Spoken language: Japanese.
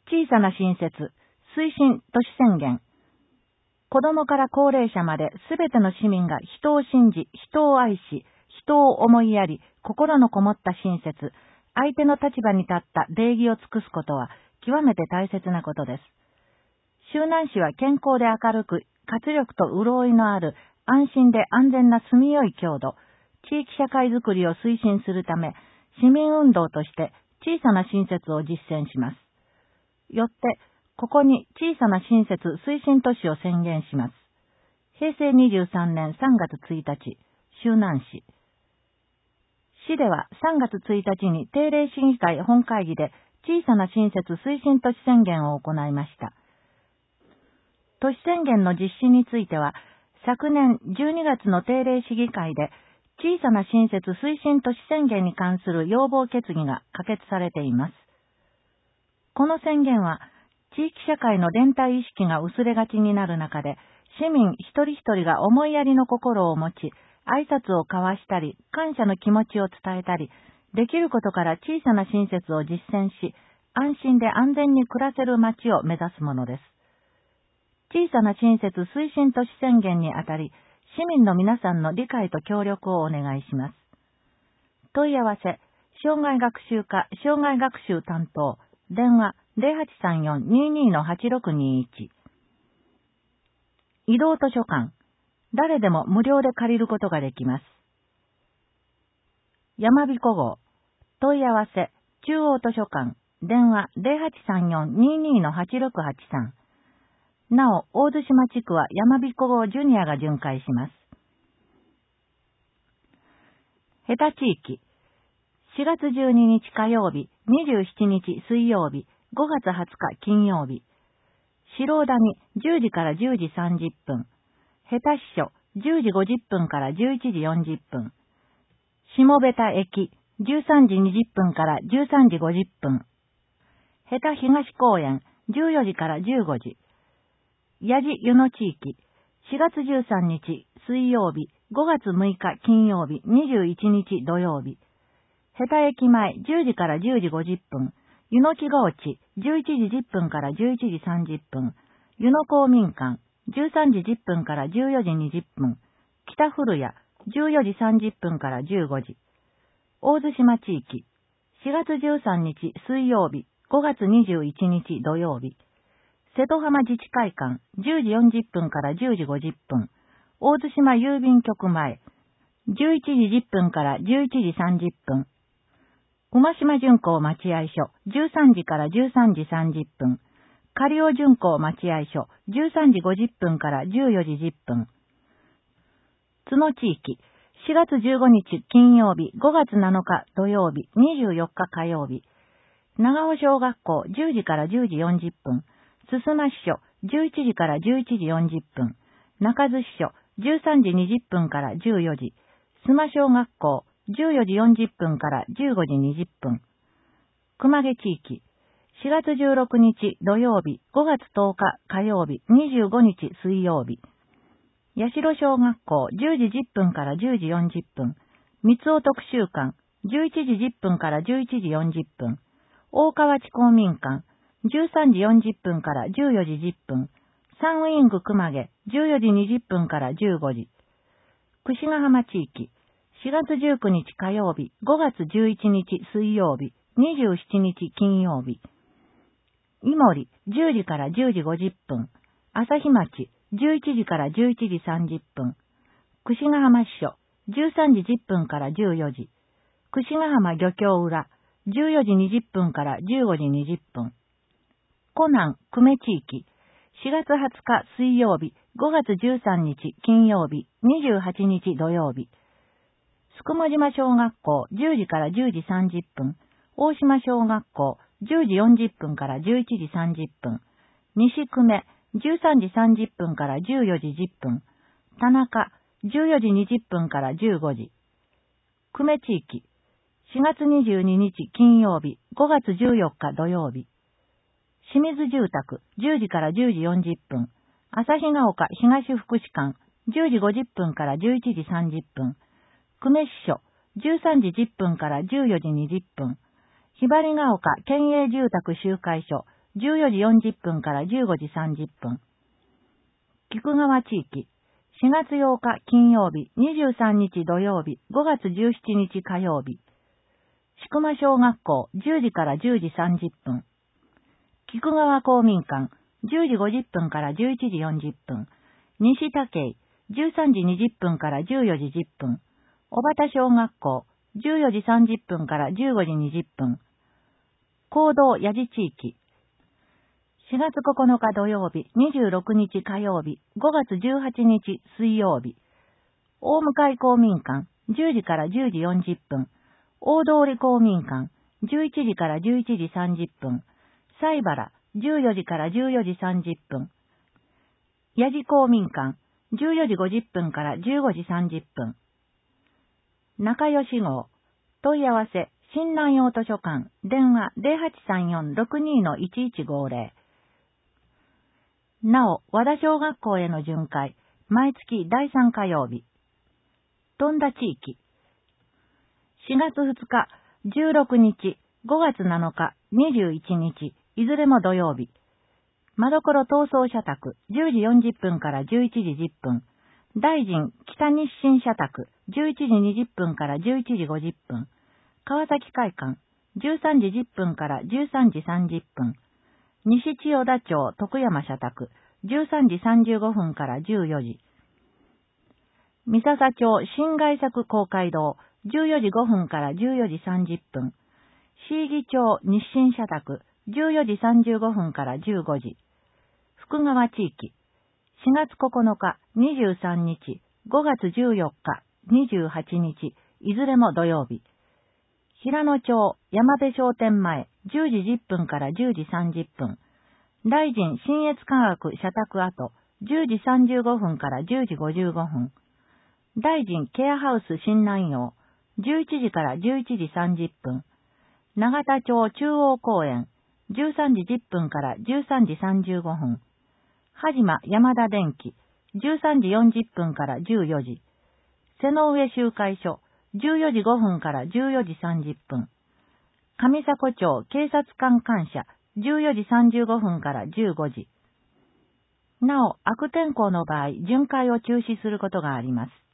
小さな親切、推進都市宣言。子供から高齢者まで全ての市民が人を信じ、人を愛し、人を思いやり、心のこもった親切、相手の立場に立った礼儀を尽くすことは極めて大切なことです。周南市は健康で明るく、活力と潤いのある安心で安全な住みよい郷土、地域社会づくりを推進するため、市民運動として小さな親切を実践します。よって、ここに小さな親切推進都市を宣言します。平成23年3月1日、周南市。市では3月1日に定例市議会本会議で小さな親切推進都市宣言を行いました。都市宣言の実施については、昨年12月の定例市議会で小さな親切推進都市宣言に関する要望決議が可決されています。この宣言は、地域社会の連帯意識が薄れがちになる中で、市民一人一人が思いやりの心を持ち、挨拶を交わしたり、感謝の気持ちを伝えたり、できることから小さな親切を実践し、安心で安全に暮らせる街を目指すものです。小さな親切推進都市宣言にあたり、市民の皆さんの理解と協力をお願いします。問い合わせ、障害学習課障害学習担当、電話0834-22-8621。移動図書館、誰でも無料で借りることができます。山彦号、問い合わせ、中央図書館、電話0834-22-8683。なお、大津島地区は山彦号ジュニアが巡回します。ヘタ地域、4月12日火曜日、27日水曜日、5月20日金曜日。白谷10時から10時30分。ヘタ支所10時50分から11時40分。下ベタ駅13時20分から13時50分。ヘタ東公園14時から15時。八地湯の地域4月13日水曜日、5月6日金曜日、21日土曜日。ヘタ駅前10時から10時50分。湯の木河内11時10分から11時30分。湯の公民館13時10分から14時20分。北古谷14時30分から15時。大津島地域4月13日水曜日、5月21日土曜日。瀬戸浜自治会館10時40分から10時50分。大津島郵便局前11時10分から11時30分。馬島巡行待合所13時から13時30分。仮尾巡行待合所13時50分から14時10分。津野地域4月15日金曜日、5月7日土曜日、24日火曜日。長尾小学校10時から10時40分。すすま支所11時から11時40分。中津支所13時20分から14時。須磨小学校14時40分から15時20分。熊毛地域4月16日土曜日、5月10日火曜日、25日水曜日。八代小学校10時10分から10時40分。三尾特集館11時10分から11時40分。大川内公民館13時40分から14時10分。サンウィング熊毛14時20分から15時。櫛ヶ浜地域4月19日火曜日、5月11日水曜日、27日金曜日。井森10時から10時50分。朝日町11時から11時30分。櫛ヶ浜支所13時10分から14時。櫛ヶ浜漁協裏14時20分から15時20分。湖南久米地域4月20日水曜日、5月13日金曜日、28日土曜日。すくも島小学校10時から10時30分。大島小学校10時40分から11時30分。西久米13時30分から14時10分。田中14時20分から15時。久米地域4月22日金曜日、5月14日土曜日。清水住宅10時から10時40分。旭ヶ丘東福祉館10時50分から11時30分。久米支所13時10分から14時20分。ひばりが丘県営住宅集会所 14時40分から15時30分。菊川地域、4月8日金曜日、23日土曜日、5月17日火曜日。宿間小学校、10時から10時30分。菊川公民館、10時50分から11時40分。西田家、13時20分から14時10分。小畑小学校、14時30分から15時20分。行動八地地域。4月9日土曜日、26日火曜日、5月18日水曜日。大向公民館、10時から10時40分。大通公民館、11時から11時30分。西原、14時から14時30分。八地公民館、14時50分から15時30分。仲良し号、問い合わせ、新南洋図書館、電話 0834-62-1150。なお、和田小学校への巡回、毎月第3火曜日。富田地域。4月2日、16日、5月7日、21日、いずれも土曜日。間所闘争社宅、10時40分から11時10分。大臣北日清社宅、11時20分から11時50分。川崎会館、13時10分から13時30分。西千代田町徳山社宅、13時35分から14時。三笹町新外作公会堂、14時5分から14時30分。椎木町日清社宅、14時35分から15時。福川地域。4月9日、23日、5月14日、28日、いずれも土曜日。平野町山部商店前、10時10分から10時30分。大臣信越科学社宅跡、10時35分から10時55分。大臣ケアハウス新南陽、11時から11時30分。永田町中央公園、13時10分から13時35分。はじま山田電機、13時40分から14時。瀬の上集会所、14時5分から14時30分。上迫町警察官官舎、14時35分から15時。なお、悪天候の場合、巡回を中止することがあります。